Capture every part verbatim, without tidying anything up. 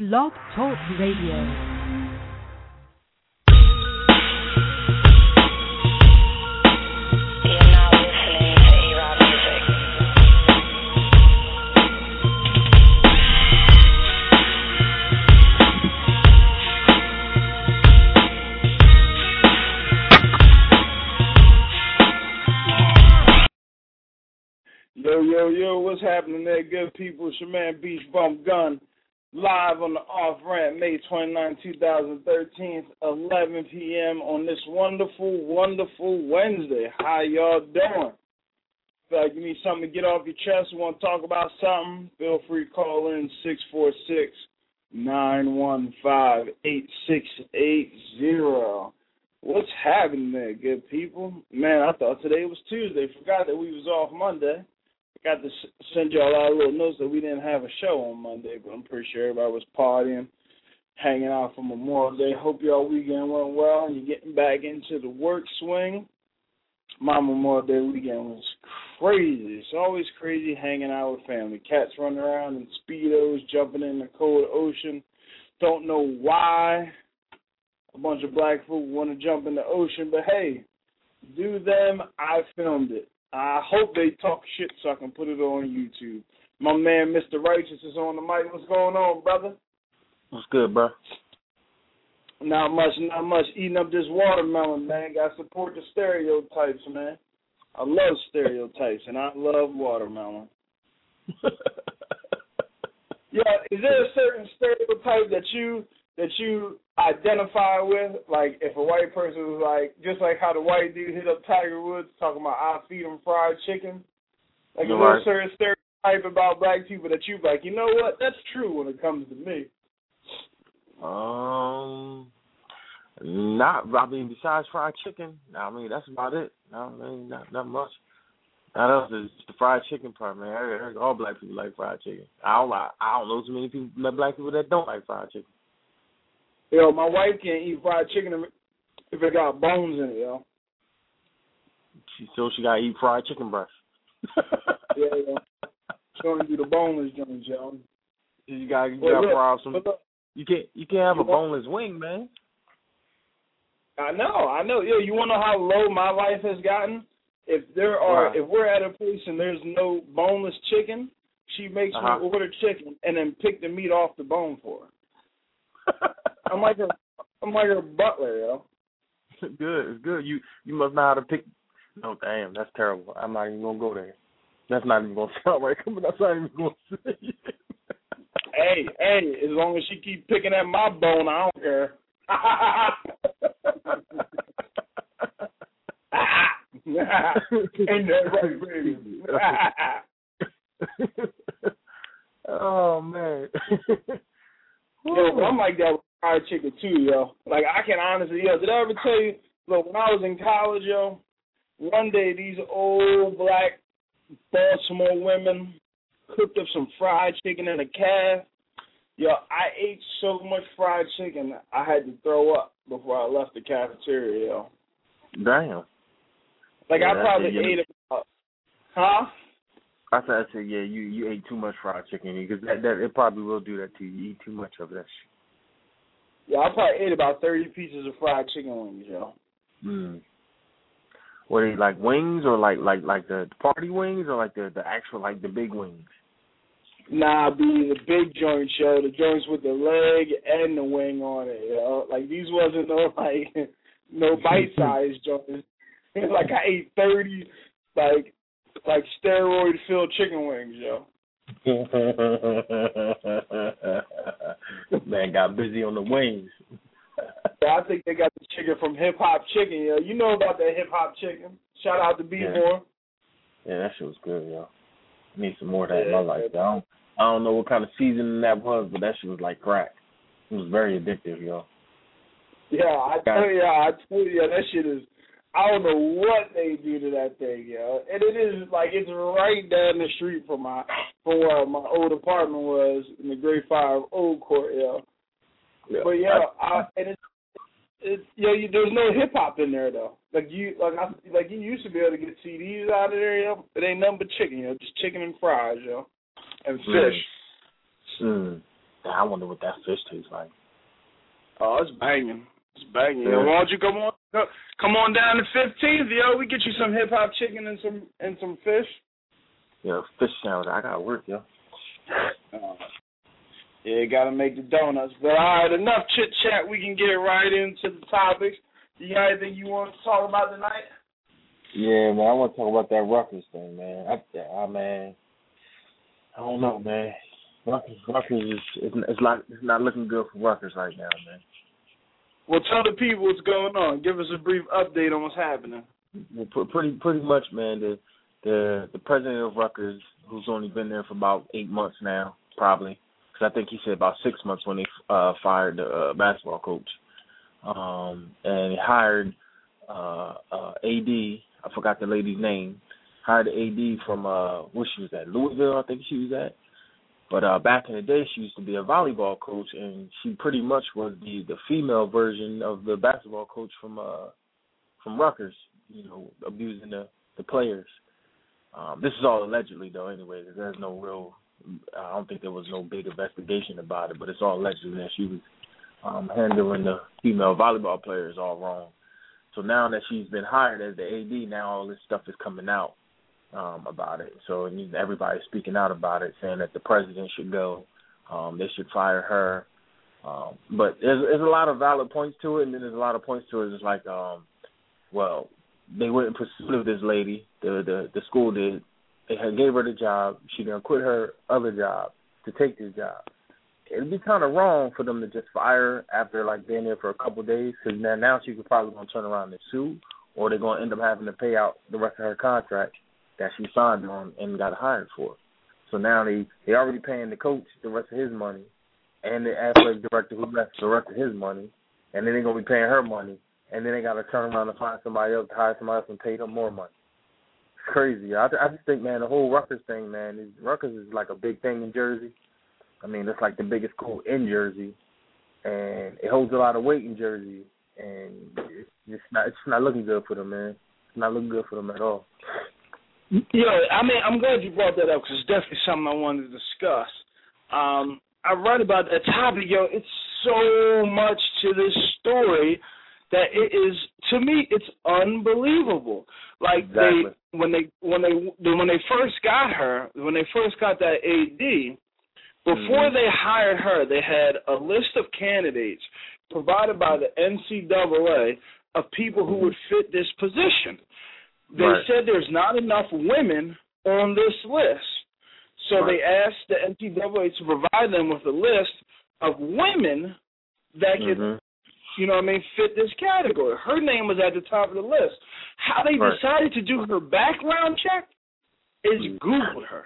Blog Talk Radio. Yo, yo, yo, what's happening there, good people? It's your man, Beach Bump Gun, live on the off-ramp, May twenty-ninth, twenty thirteen, eleven p.m. on this wonderful, wonderful Wednesday. How y'all doing? Feel like you need something to get off your chest, you want to talk about something, feel free to call in six four six, nine one five, eight six eight zero. What's happening there, good people? Man, I thought today was Tuesday. Forgot that we was off Monday. Got to send y'all out a little notes that we didn't have a show on Monday, but I'm pretty sure everybody was partying, hanging out for Memorial Day. Hope y'all weekend went well and you're getting back into the work swing. My Memorial Day weekend was crazy. It's always crazy hanging out with family. Cats running around in Speedos, jumping in the cold ocean. Don't know why a bunch of black folk want to jump in the ocean, but hey, do them. I filmed it. I hope they talk shit so I can put it on YouTube. My man, Mister Righteous, is on the mic. What's going on, brother? What's good, bro? Not much, not much. Eating up this watermelon, man. Got to support the stereotypes, man. I love stereotypes, and I love watermelon. Yeah, is there a certain stereotype that you that you identify with? Like, if a white person was like, just like how the white dude hit up Tiger Woods talking about, I feed him fried chicken. Like, is there a certain stereotype about black people that you like, you know what, that's true when it comes to me? Um, not, I mean, besides fried chicken, I mean, that's about it. I mean, not, not much. That else is the fried chicken part, man. I heard all black people like fried chicken. I don't, I, I don't know too many people, black people that don't like fried chicken. Yo, my wife can't eat fried chicken if it got bones in it, yo. She so she gotta eat fried chicken breast. Yeah, yo. She only do the boneless joints, yo. You gotta, you well, gotta look, fry some. Look, you can't, you can't have you a boneless want, wing, man. I know, I know. Yo, you wanna know how low my life has gotten? If there are, wow. if we're at a place and there's no boneless chicken, she makes uh-huh. me order chicken and then pick the meat off the bone for her. I'm like her, I'm like her butler, yo. Good, it's good. You you must know how to pick. No, damn, that's terrible. I'm not even gonna go there. That's not even gonna sound right. But that's not even gonna say it. Hey, hey, as long as she keep picking at my bone, I don't care. Ain't that right, baby? Oh man. Yo, I'm like that with fried chicken too, yo. Like, I can honestly, yo, did I ever tell you, look, when I was in college, yo, one day these old black Baltimore women cooked up some fried chicken in a calf. Yo, I ate so much fried chicken, I had to throw up before I left the cafeteria, yo. Damn. Like, yeah, I probably it, ate about, huh? I said, I said, yeah, you, you ate too much fried chicken because that, that it probably will do that to you. You eat too much of that shit. Yeah, I probably ate about thirty pieces of fried chicken wings, yo. Mm. What are they, like wings or like like like the party wings or like the, the actual like the big wings? Nah, be the big joints, yo. The joints with the leg and the wing on it, yo. Like, these wasn't no like no bite sized joints. Like, I ate thirty like. Like steroid-filled chicken wings, yo. Man got busy on the wings. Yeah, I think they got the chicken from Hip Hop Chicken, yo. You know about that Hip Hop Chicken. Shout out to B-More. Yeah. yeah, that shit was good, yo. I need some more of that yeah, in my life. I don't, I don't know what kind of seasoning that was, but that shit was like crack. It was very addictive, yo. Yeah, I tell you, I tell you, that shit is. I don't know what they do to that thing, yo. And it is like it's right down the street from my from where my old apartment was in the Great Fire of Old Court, yo. Yeah. But yeah, I, and it's it, yo, you, there's no hip hop in there though. Like you like I, like you used to be able to get C Ds out of there, yo. It ain't nothing but chicken, yo. Just chicken and fries, yo, and fish. Mm. Mm. I wonder what that fish tastes like. Oh, it's banging. It's banging. Yeah. Why don't you come on come on down to fifteenth, yo? We get you some hip hop chicken and some and some fish. Yeah, fish sandwich. I gotta work, yo. Uh, yeah, gotta make the donuts. But all right, enough chit chat. We can get right into the topics. You got anything you want to talk about tonight? Yeah, man. I want to talk about that Rutgers thing, man. I, I man, I don't know, man. Rutgers, Rutgers is it's, it's not it's not looking good for Rutgers right now, man. Well, tell the people what's going on. Give us a brief update on what's happening. Well, pretty pretty much, man. The the the president of Rutgers, who's only been there for about eight months now, probably, because I think he said about six months when they uh, fired the uh, basketball coach, um, and he hired uh, uh, A D. I forgot the lady's name. Hired the A D from uh, where she was at, Louisville, I think she was at. But uh, back in the day, she used to be a volleyball coach, and she pretty much was the, the female version of the basketball coach from uh, from Rutgers, you know, abusing the, the players. Um, this is all allegedly, though, anyway, because there's no real, I don't think there was no big investigation about it, but it's all allegedly that she was um, handling the female volleyball players all wrong. So now that she's been hired as the A D, now all this stuff is coming out. Um, about it. So everybody's speaking out about it, saying that the president should go. Um, they should fire her. Um, but there's, there's a lot of valid points to it, and then there's a lot of points to it. It's like, um, well, they went in pursuit of this lady. The, the the school did. They had gave her the job. She gonna quit her other job to take this job. It'd be kind of wrong for them to just fire her after like being there for a couple of days, because now now she could probably gonna turn around and sue, or they're gonna end up having to pay out the rest of her contract that she signed on and got hired for. So now they they already paying the coach the rest of his money, and the athletic director who left the rest of his money, and then they're gonna be paying her money, and then they got to turn around and find somebody else to hire somebody else and pay them more money. It's crazy. I, I just think, man, the whole Rutgers thing, man, is, Rutgers is like a big thing in Jersey. I mean, it's like the biggest school in Jersey, and it holds a lot of weight in Jersey, and it's just not it's not looking good for them, man. It's not looking good for them at all. Yo, I mean, I'm glad you brought that up because it's definitely something I wanted to discuss. Um, I read about that topic, yo. It's so much to this story that it is, to me, it's unbelievable. Like exactly. they, when they, when they, when they first got her, when they first got that A D, before mm-hmm. they hired her, they had a list of candidates provided by the N C double A of people who would fit this position. They right. said there's not enough women on this list. So right. they asked the N C double A to provide them with a list of women that could, mm-hmm. you know what I mean, fit this category. Her name was at the top of the list. How they right. decided to do her background check is Google her.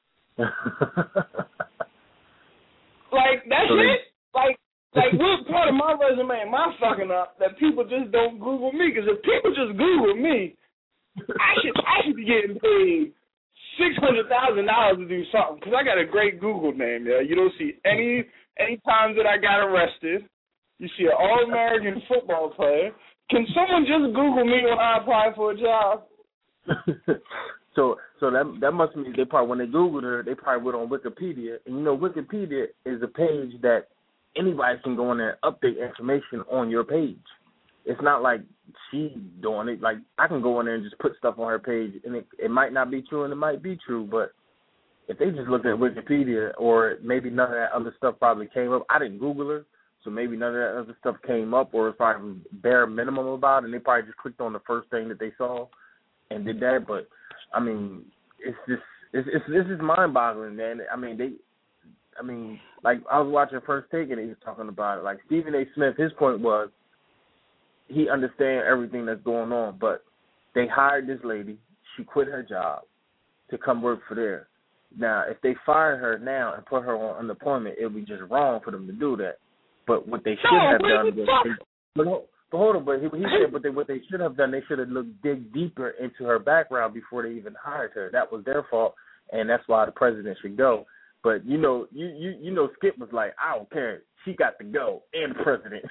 Like, that's so it? They... Like, like what part of my resume am I fucking up that people just don't Google me? Because if people just Google me, I should I should be getting paid six hundred thousand dollars to do something because I got a great Google name. Yeah, you don't see any any times that I got arrested. You see an All-American football player. Can someone just Google me when I apply for a job? so so that that must mean they probably when they Googled her, they probably went on Wikipedia, and you know Wikipedia is a page that anybody can go in there and update information on your page. It's not like she doing it. Like, I can go in there and just put stuff on her page, and it, it might not be true, and it might be true, but if they just looked at Wikipedia, or maybe none of that other stuff probably came up. I didn't Google her, so maybe none of that other stuff came up, or it's probably bare minimum about it, and they probably just clicked on the first thing that they saw and did that. But, I mean, it's just, it's, it's this is mind-boggling, man. I mean, they, I mean, like, I was watching First Take, and he was talking about it. Like, Stephen A. Smith, his point was, he understands everything that's going on, but they hired this lady. She quit her job to come work for there. Now, if they fire her now and put her on unemployment, it would be just wrong for them to do that. But what they should no, have done was, they, but, but hold on, but he, he said, but they, what they should have done, they should have looked dig deeper into her background before they even hired her. That was their fault, and that's why the president should go. But you know, you you you know, Skip was like, I don't care. She got to go, and the president.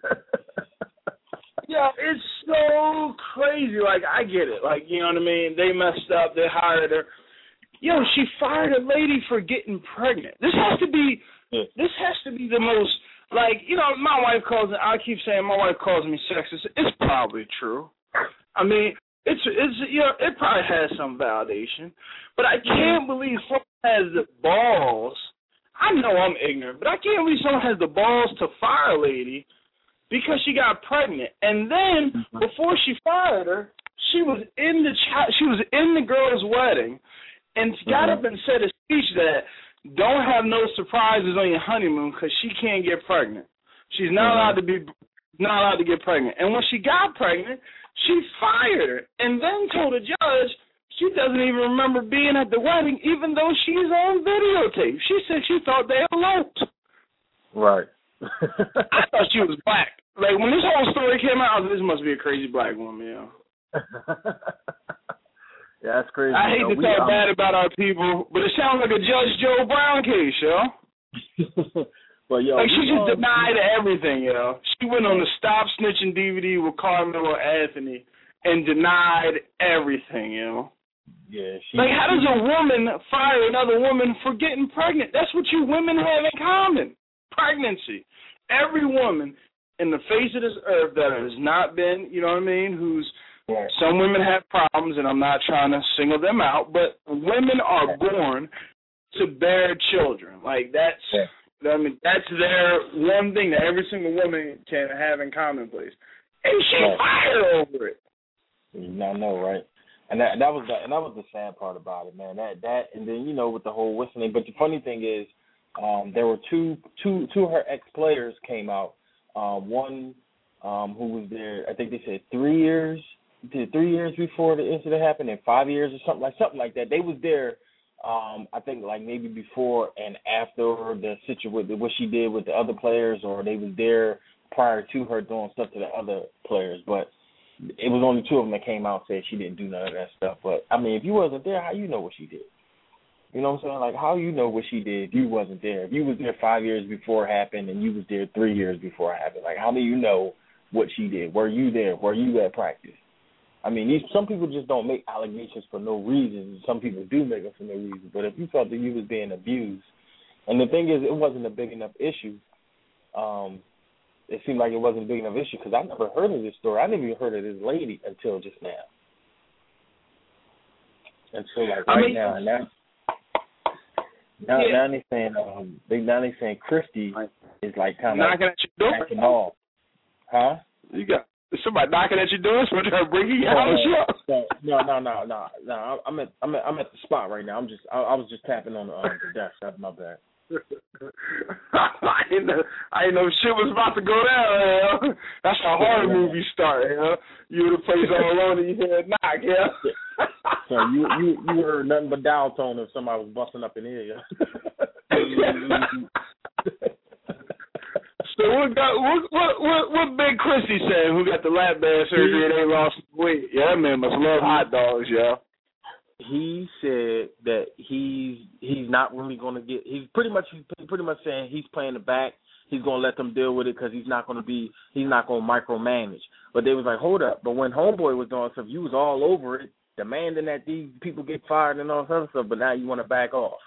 Yeah, it's so crazy. Like, I get it. Like, you know what I mean? They messed up. They hired her. Yo, she fired a lady for getting pregnant. This has to be Yeah. This has to be the most, like, you know, my wife calls it, I keep saying my wife calls me sexist. It's probably true. I mean, it's, it's you know, it probably has some validation. But I can't believe someone has the balls. I know I'm ignorant, but I can't believe someone has the balls to fire a lady because she got pregnant. And then, before she fired her, she was in the ch- she was in the girl's wedding and got up and said a speech that don't have no surprises on your honeymoon because she can't get pregnant. She's not allowed to be not allowed to get pregnant. And when she got pregnant, she fired her and then told the judge she doesn't even remember being at the wedding, even though she's on videotape. She said she thought they eloped. Right. I thought she was black. Like, when this whole story came out, I was like, this must be a crazy black woman, yo. Yeah, that's crazy. I hate yo. to we, talk um, bad about our people, but it sounds like a Judge Joe Brown case, yo. But, yo, like, she just um, denied everything, yo. She went on the Stop Snitching D V D with Carmelo Anthony and denied everything, yo. Yeah, she, like, how does a woman fire another woman for getting pregnant? That's what you women have in common, pregnancy. Every woman in the face of this earth that has not been, you know what I mean, who's, yeah. some women have problems, and I'm not trying to single them out, but women are born to bear children. Like, that's, yeah. I mean, that's their one thing that every single woman can have in commonplace. And she right. fired over it. I know, right? And that that was the and that was the sad part about it, man. That that and then you know with the whole whistling. But the funny thing is, um, there were two two two of her ex players came out. Um, one um, who was there, I think they said three years, three years before the incident happened, and five years or something like something like that. They was there, um, I think like maybe before and after the situation, what she did with the other players, or they was there prior to her doing stuff to the other players, but. It was only two of them that came out and said she didn't do none of that stuff. But, I mean, if you wasn't there, how you know what she did? You know what I'm saying? Like, how you know what she did if you wasn't there? If you was there five years before it happened and you was there three years before it happened, like, how do you know what she did? Were you there? Were you at practice? I mean, these, some people just don't make allegations for no reason. Some people do make them for no reason. But if you felt that you was being abused, and the thing is, it wasn't a big enough issue, um, it seemed like it wasn't a big enough issue because I never heard of this story. I never even heard of this lady until just now. And so, like, right I mean, now, now, now, yeah. now they're saying, um, they now they saying Christy is like kind of knocking at your door. Backing off. Huh? You got somebody knocking at your door, so they're bringing you out of the show. No, no, no, no, no. I'm at, I'm at, I'm at the spot right now. I'm just, I, I was just tapping on the, um, the desk. That's my bad. I didn't know, I didn't know shit was about to go down, you know? That's how horror movies start, you know? You in the place all alone and you hear a knock, yeah? So you you you heard nothing but dial tone if somebody was busting up in here, yeah? So what got what what what, what Big Chrissy said who got the lap band surgery and they lost weight? Yeah, that man must love hot dogs, yeah. He said that he's he's not really going to get. He's pretty much he's pretty much saying he's playing the back. He's going to let them deal with it because he's not going to be. He's not going to micromanage. But they was like, hold up. But when Homeboy was doing stuff, you was all over it, demanding that these people get fired and all this other stuff. But now you want to back off.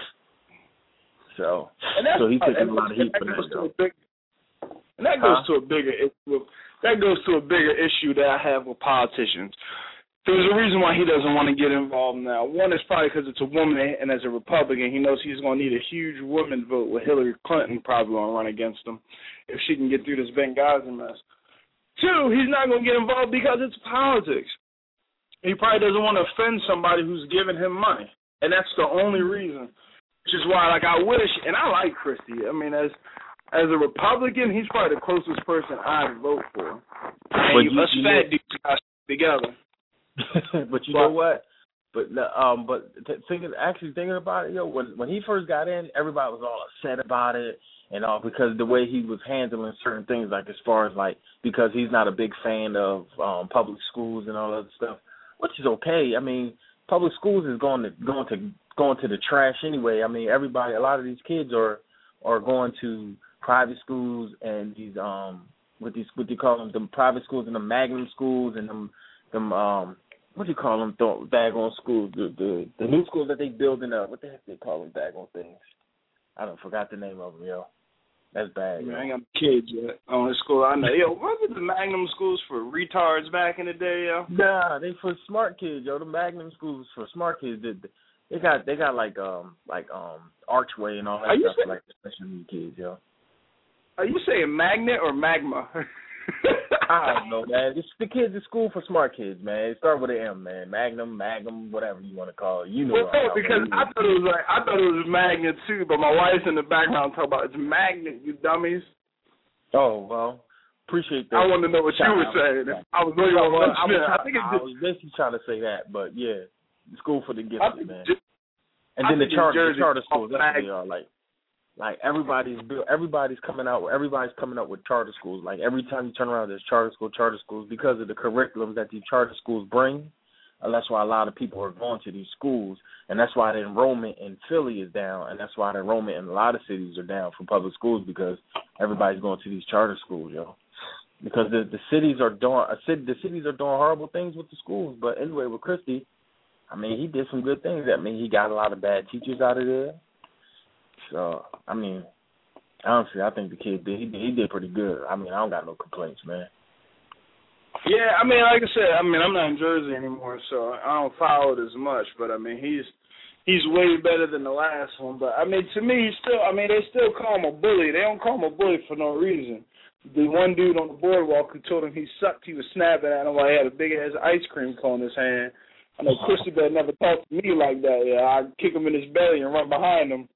So so he's taking a lot of heat for that. Though. Big, and that goes huh? to a bigger that goes to a bigger issue that I have with politicians. There's a reason why he doesn't want to get involved now. One is probably because it's a woman, and as a Republican, he knows he's going to need a huge woman vote with Hillary Clinton probably going to run against him if she can get through this Benghazi mess. Two, he's not going to get involved because it's politics. He probably doesn't want to offend somebody who's giving him money, and that's the only reason. Which is why, like, I wish, and I like Christie. I mean, as as a Republican, he's probably the closest person I'd vote for. And but you, you, us you fat dudes got together. But you know what? But um, but th- thinking actually thinking about it, yo, when when he first got in, everybody was all upset about it and all because the way he was handling certain things, like as far as like because he's not a big fan of um, public schools and all that stuff, which is okay. I mean, public schools is going to going to going to the trash anyway. I mean, everybody, a lot of these kids are are going to private schools and these um what these what do you call them, the private schools and the Magnum schools and them. Them um, what do you call them? Th- daggone schools, the, the the new schools that they building up. What the heck they call them? Daggone things. I don't forgot the name of them, yo. That's bad. Man, yo. I ain't got kids yet on the school. I know. Yo, what was the Magnum schools for retards back in the day, yo? Nah, they for smart kids, yo. The Magnum schools for smart kids. They, they got they got like um like um Archway and all that Are you stuff say- for like special needs kids, yo. Are you saying magnet or magma? I don't know, man. It's the kids at school for smart kids, man. It start with an M, man. Magnum, Magnum, whatever you want to call it. You know well, what I'm no, because about. I thought it was like I thought it was magnet too, but my wife's in the background talking about it's magnet, you dummies. Oh well, appreciate that. I wanted to know what you were saying. I was really on well, one I, was I think it I just, was basically trying to say that, but yeah, school for the I gifted, think man. just, And I then the think charter, Jersey the charter schools, that's what mag- they are. Like, like everybody's everybody's coming out. Everybody's coming up with charter schools. Like every time you turn around, there's charter school, charter schools because of the curriculums that these charter schools bring. And that's why a lot of people are going to these schools, and that's why the enrollment in Philly is down, and that's why the enrollment in a lot of cities are down for public schools because everybody's going to these charter schools, yo. Because the the cities are doing a city, the cities are doing horrible things with the schools. But anyway, with Christie, I mean, he did some good things. I mean, he got a lot of bad teachers out of there. So I mean, honestly, I think the kid did he, he did pretty good. I mean, I don't got no complaints, man. Yeah, I mean, like I said, I mean, I'm not in Jersey anymore, so I don't follow it as much. But I mean, he's he's way better than the last one. But I mean, to me, he's still, I mean, they still call him a bully. They don't call him a bully for no reason. The one dude on the boardwalk who told him he sucked, he was snapping at him while he had a big ass ice cream cone in his hand. I know Christie better never talk to me like that. Yeah, I'd kick him in his belly and run behind him.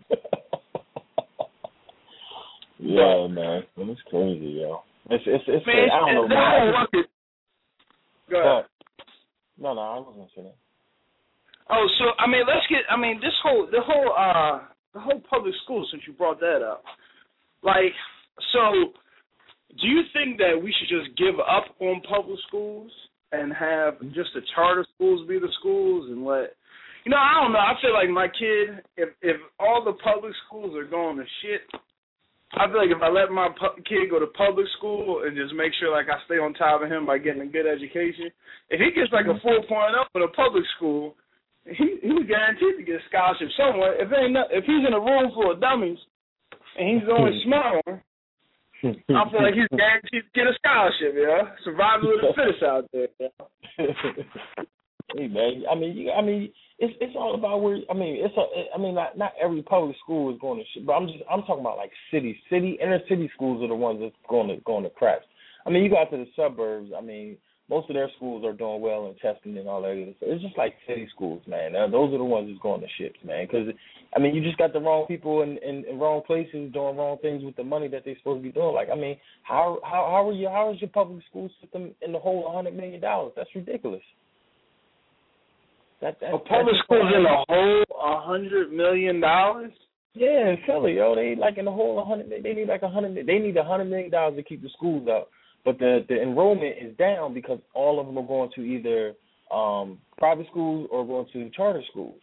Yeah, but, man, it's crazy, yo. It's it's it's. Man, I don't know. Man, Go ahead. No, no, I wasn't gonna say that. Oh, so I mean, let's get. I mean, this whole the whole uh the whole public school. Since you brought that up, like, so do you think that we should just give up on public schools and have just the charter schools be the schools and let? You know, I don't know. I feel like my kid, if if all the public schools are going to shit, I feel like if I let my pu- kid go to public school and just make sure like I stay on top of him by getting a good education, if he gets like a four point oh in a public school, he he's guaranteed to get a scholarship somewhere. If ain't not, if he's in a room full of dummies and he's the only smart one, I feel like he's guaranteed to get a scholarship. Yeah, survival of the fittest out there. Yeah? Hey man, I mean, you, I mean, it's it's all about where. I mean, it's a. I mean, not not every public school is going to shit, but I'm just I'm talking about like city, city, inner city schools are the ones that's going to going to craps. I mean, you got to the suburbs. I mean, most of their schools are doing well in testing and all that. So it's just like city schools, man. Uh, those are the ones that's going to shit, man. Because I mean, you just got the wrong people in, in, in wrong places doing wrong things with the money that they're supposed to be doing. Like, I mean, how how how are you? How is your public school system in the whole hundred million dollars? That's ridiculous. That, that, a public school's in the whole a hundred million dollars. Yeah, in Philly, yo, they like in the whole hundred. They need like a hundred. They need a hundred million dollars to keep the schools up, but the the enrollment is down because all of them are going to either um, private schools or going to charter schools.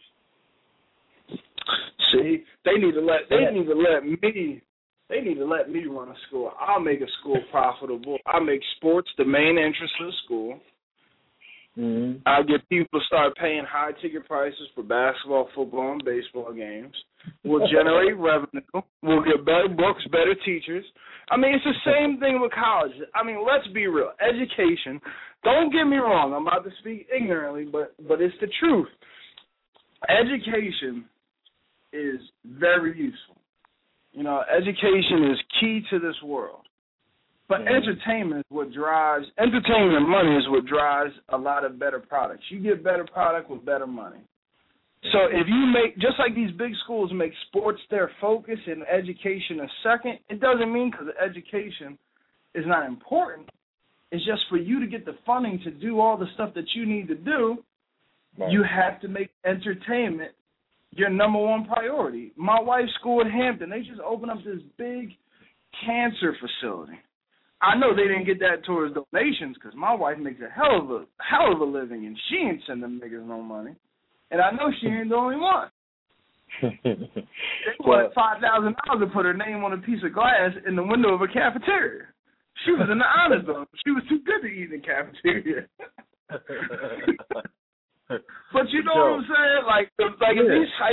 See, they need to let they need to let me. They need to let me run a school. I'll make a school profitable. I'll make sports the main interest of the school. Mm-hmm. I'll get people to start paying high ticket prices for basketball, football, and baseball games. We'll generate revenue. We'll get better books, better teachers. I mean, it's the same thing with college. I mean, let's be real. Education, don't get me wrong. I'm about to speak ignorantly, but, but it's the truth. Education is very useful. You know, education is key to this world. But mm-hmm. entertainment is what drives, entertainment and money is what drives a lot of better products. You get better product with better money. Mm-hmm. So if you make, just like these big schools make sports their focus and education a second, it doesn't mean because education is not important. It's just for you to get the funding to do all the stuff that you need to do, right. You have to make entertainment your number one priority. My wife's school at Hampton, they just opened up this big cancer facility. I know they didn't get that towards donations because my wife makes a hell of a hell of a living and she ain't sending niggas no money. And I know she ain't the only one. They wanted five thousand dollars to put her name on a piece of glass in the window of a cafeteria. She was in the honor zone. She was too good to eat in the cafeteria. But you know what I'm saying? Like, like yeah. in these high schools,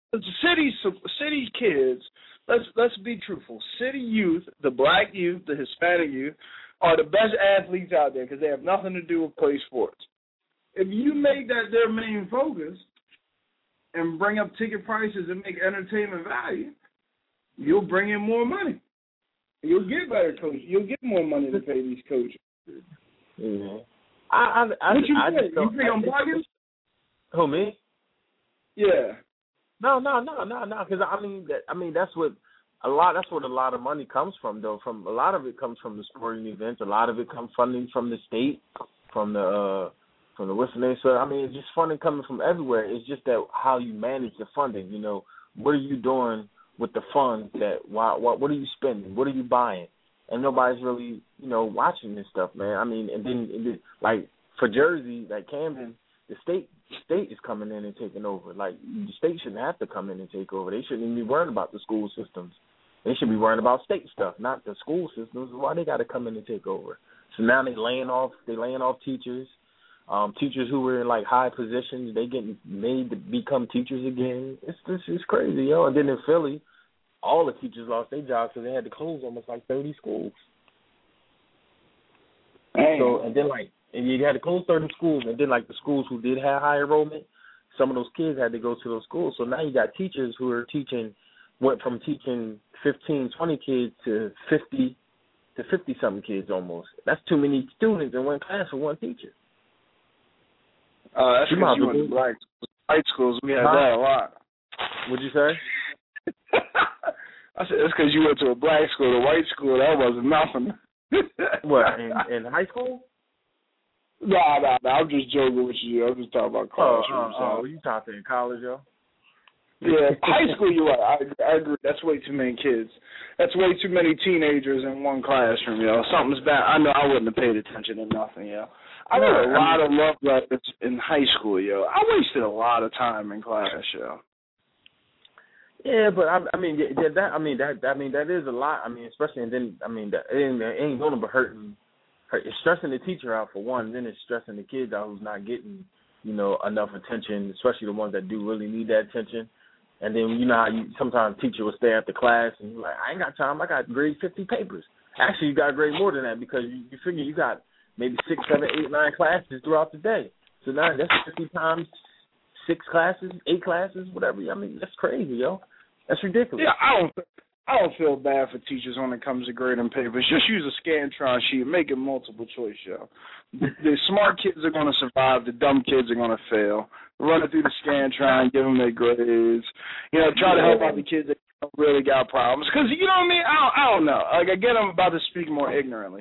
the city city kids. Let's let's be truthful. City youth, the black youth, the Hispanic youth, are the best athletes out there because they have nothing to do with play sports. If you make that their main focus and bring up ticket prices and make entertainment value, you'll bring in more money. You'll get better coaches. You'll get more money to pay these coaches. Mm-hmm. I, I, I, what you I, think? You think I'm bugging? Who, me? Yeah. No, no, no, no, no. Because I mean, that, I mean, that's what a lot. That's what a lot of money comes from, though. From a lot of it comes from the sporting events. A lot of it comes funding from the state, from the uh, from the listeners. So I mean, it's just funding coming from everywhere. It's just that how you manage the funding. You know, what are you doing with the funds? That why, what, what are you spending? What are you buying? And nobody's really, you know, watching this stuff, man. I mean, and then, and then like for Jersey, like Camden, the state state is coming in and taking over. Like the state shouldn't have to come in and take over. They shouldn't even be worrying about the school systems. They should be worrying about state stuff, not the school systems. Why they got to come in and take over? So now they laying off. They laying off teachers. Um, teachers who were in like high positions, they getting made to become teachers again. It's this is crazy, yo. And then in Philly, all the teachers lost their jobs because they had to close almost like thirty schools. Dang. So and then like and you had to close thirty schools, and then like the schools who did have high enrollment, some of those kids had to go to those schools. So now you got teachers who are teaching, went from teaching fifteen, twenty kids to fifty to fifty something kids almost. That's too many students in one class for one teacher. Uh, that's because you went to black white schools. We had huh? that a lot. What'd you say? I said that's because you went to a black school. A white school, that wasn't nothing. What, in, in high school? Nah, nah, nah. I'm just joking with you. I'm just talking about classrooms. Oh, oh, oh, you talking in college, yo? Yeah, high school, you're right. I, I agree. That's way too many kids. That's way too many teenagers in one classroom, yo. Something's bad. I know I wouldn't have paid attention to nothing, yo. I yeah, wrote a lot I mean, of love letters in high school, yo. I wasted a lot of time in class, yo. Yeah, but I, I mean, yeah, that I mean that I mean that is a lot. I mean, especially and then I mean that it ain't, it ain't going to be hurting. Hurt, it's stressing the teacher out for one. Then it's stressing the kids out who's not getting, you know, enough attention, especially the ones that do really need that attention. And then you know how you sometimes teacher will stay after class and you're like, I ain't got time. I got grade fifty papers. Actually, you got to grade more than that because you, you figure you got maybe six, seven, eight, nine classes throughout the day. So now that's fifty times six classes, eight classes, whatever. I mean, that's crazy, yo. That's ridiculous. Yeah, I don't I don't feel bad for teachers when it comes to grading papers. Just use a Scantron sheet, make it multiple choice, yo. The smart kids are going to survive. The dumb kids are going to fail. Run it through the Scantron, give them their grades. You know, try to help out the kids that don't really got problems. Because, you know what I mean? I don't, I don't know. Like, again, I'm about to speak more ignorantly.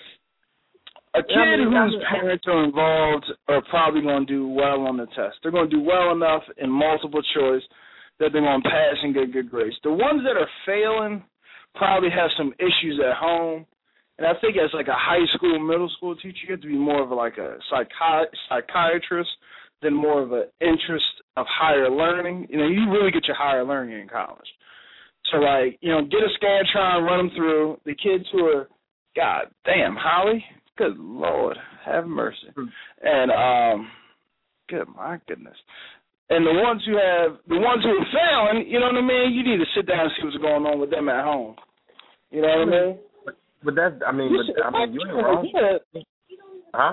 A kid yeah, I mean, whose parents are involved are probably going to do well on the test. They're going to do well enough in multiple choice that they're going to pass and get good grades. The ones that are failing probably have some issues at home. And I think as like a high school, middle school teacher, you have to be more of like a psychi- psychiatrist than more of an interest of higher learning. You know, you really get your higher learning in college. So, like, you know, get a Scantron, run them through. The kids who are, God damn, Holly, good Lord, have mercy. And, um, good, my goodness. And the ones who have, the ones who are failing, you know what I mean? You need to sit down and see what's going on with them at home. You know what I mean? But, but that's, I mean, but, I mean, you ain't wrong. Huh?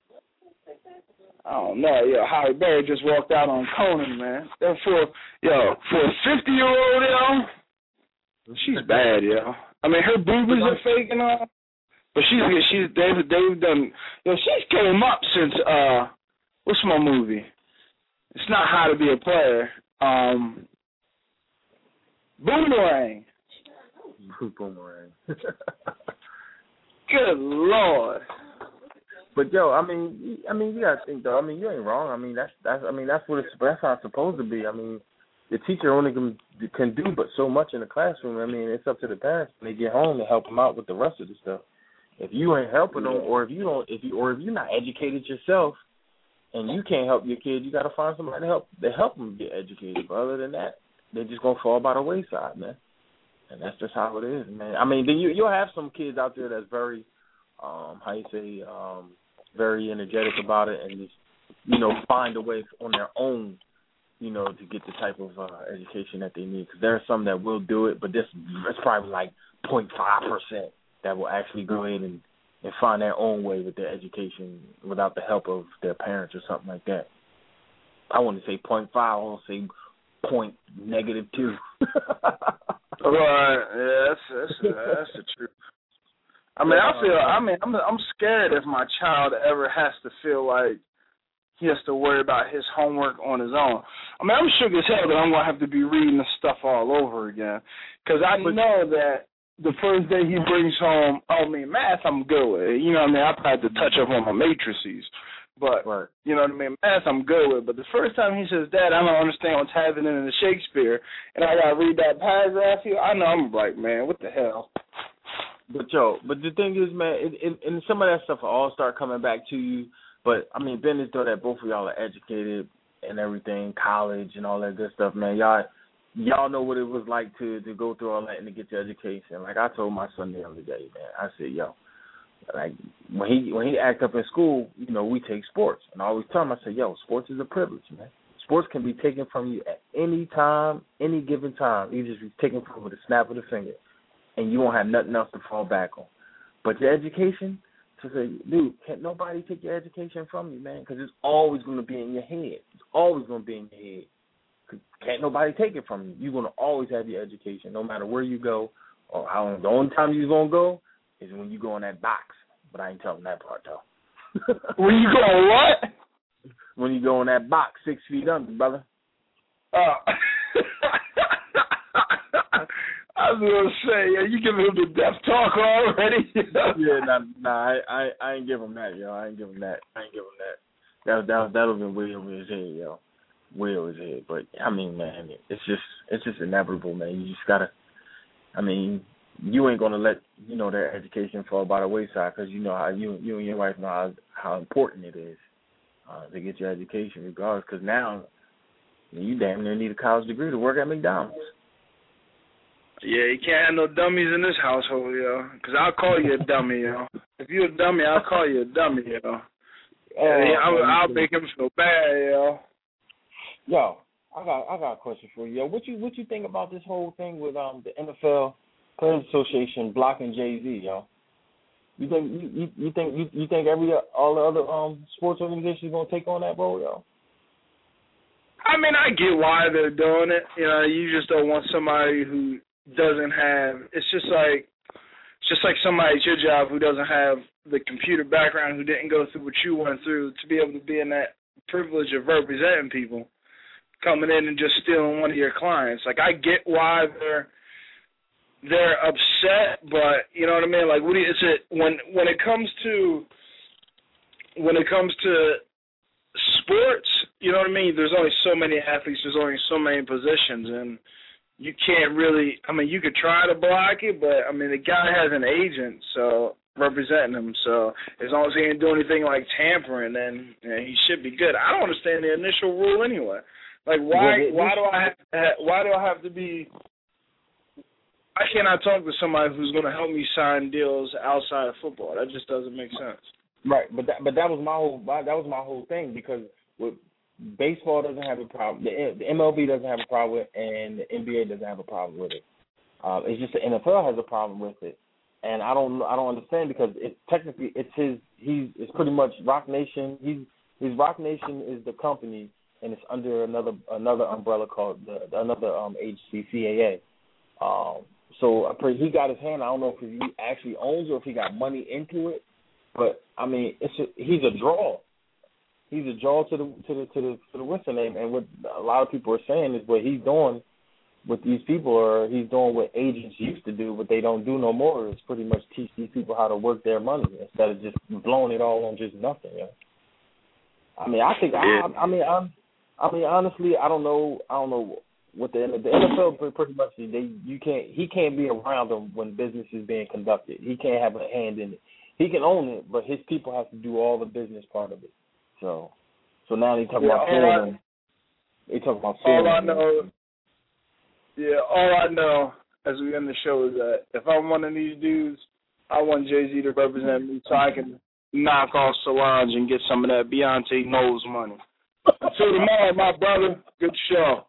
I don't know. Yo, Holly Berry just walked out on Conan, man. And for, yo, for a fifty-year-old, yo, she's bad, yo. I mean, her boobies are fake and all, but she's, she's, they've, they've done, yo, she's came up since, uh, what's my movie? It's not How to Be a Player. Um, Boomerang. Boomerang. Good Lord. But yo, I mean, I mean, you gotta think though. I mean, you ain't wrong. I mean, that's that's. I mean, that's what it's. That's how it's supposed to be. I mean, the teacher only can can do but so much in the classroom. I mean, it's up to the parents when they get home to help them out with the rest of the stuff. If you ain't helping them, or if you don't, if you or if you're not educated yourself, and you can't help your kid, you got to find somebody to help to help them get educated. But other than that, they're just gonna fall by the wayside, man. And that's just how it is, man. I mean, then you you'll have some kids out there that's very, um, how you say, um, very energetic about it, and just, you know, find a way on their own you know, to get the type of uh, education that they need. Because there are some that will do it, but this it's probably like zero point five percent that will actually go ahead and, and find their own way with their education without the help of their parents or something like that. I want to say zero point five, I want to say point negative two. Right, yeah, that's that's that's the truth. I mean, I feel. I mean, I'm I'm scared if my child ever has to feel like he has to worry about his homework on his own. I mean, I'm shook as hell that I'm gonna have to be reading this stuff all over again, because I know that the first day he brings home, oh, I mean, math, I'm good with. You know what I mean? I've had to touch up on my matrices. But, right. You know what I mean, math I'm good with. But the first time he says, Dad, I don't understand what's happening in the Shakespeare, and I got to read that paragraph here, I know I'm like, man, what the hell? But, yo, but the thing is, man, it, it, and some of that stuff will all start coming back to you. But, I mean, being as though that both of y'all are educated and everything, college and all that good stuff, man, y'all y'all know what it was like to, to go through all that and to get your education. Like I told my son the other day, man, I said, yo, like when he when he act up in school, you know, we take sports. And I always tell him, I say, yo, sports is a privilege, man. Sports can be taken from you at any time, any given time. You just be taken from with a snap of the finger, and you won't have nothing else to fall back on. But your education, to say, dude, can't nobody take your education from you, man, because it's always going to be in your head. It's always going to be in your head. Can't nobody take it from you. You're going to always have your education, no matter where you go or how long. The only time you're going to go is when you go in that box. But I ain't telling that part, though. When you go what? When you go in that box, six feet under, brother. Uh, I was going to say, yeah, you giving him the death talk already? Yeah, nah, nah I, I, I ain't give him that, yo. I ain't give him that. I ain't give him that. That, that, that'll be way over his head, yo. Way over his head. But, I mean, man, it's just it's just inevitable, man. You just got to, I mean, you ain't going to let, you know, their education fall by the wayside because you know how you, you and your wife know how, how important it is uh, to get your education regardless. Because now you damn near need a college degree to work at McDonald's. Yeah, you can't have no dummies in this household, yo. Because I'll call you a dummy, yo. If you're a dummy, I'll call you a dummy, yo. Oh, yeah, I'll, I'll make him feel bad, yo. Yo, I got I got a question for you. Yo, what you what you think about this whole thing with um the N F L Players Association blocking Jay-Z, yo? You think you, you, you think you, you think every all the other um sports organizations gonna take on that role, yo? I mean, I get why they're doing it. You know, you just don't want somebody who doesn't have. It's just like it's just like somebody at your job who doesn't have the computer background, who didn't go through what you went through, to be able to be in that privilege of representing people, coming in and just stealing one of your clients. Like, I get why they're they're upset, but you know what I mean. Like, what do you, it's it when when it comes to when it comes to sports, you know what I mean. There's only so many athletes. There's only so many positions, and you can't really. I mean, you could try to block it, but I mean, the guy has an agent, so representing him. So as long as he ain't doing anything like tampering, then you know, he should be good. I don't understand the initial rule anyway. Like, why why do I have to, why do I have to be? I cannot talk to somebody who's going to help me sign deals outside of football. That just doesn't make sense. Right, but that but that was my whole that was my whole thing, because with baseball doesn't have a problem, the, the M L B doesn't have a problem with it, and the N B A doesn't have a problem with it. Um, it's just the N F L has a problem with it, and I don't I don't understand, because it technically it's his he's it's pretty much Rock Nation. He's his Rock Nation is the company, and it's under another another umbrella called the, the another um agency, C A A. Um, so I pray he got his hand. I don't know if he actually owns or if he got money into it, but I mean, it's a, he's a draw. He's a draw to the to the to the to the what's the name. And what a lot of people are saying is what he's doing with these people, or he's doing what agents used to do, but they don't do no more. Is pretty much teach these people how to work their money instead of just blowing it all on just nothing. Yeah. I mean, I think I, I mean I'm. I mean, honestly, I don't know. I don't know what the the N F L pretty much they you can't he can't be around them when business is being conducted. He can't have a hand in it. He can own it, but his people have to do all the business part of it. So, so now they talk yeah, about suing him. They talk about suing All I him. know, yeah, all I know as we end the show is that if I'm one of these dudes, I want Jay-Z to represent me so I can knock off Solange and get some of that Beyonce Knowles money. Until tomorrow, my brother. Good show.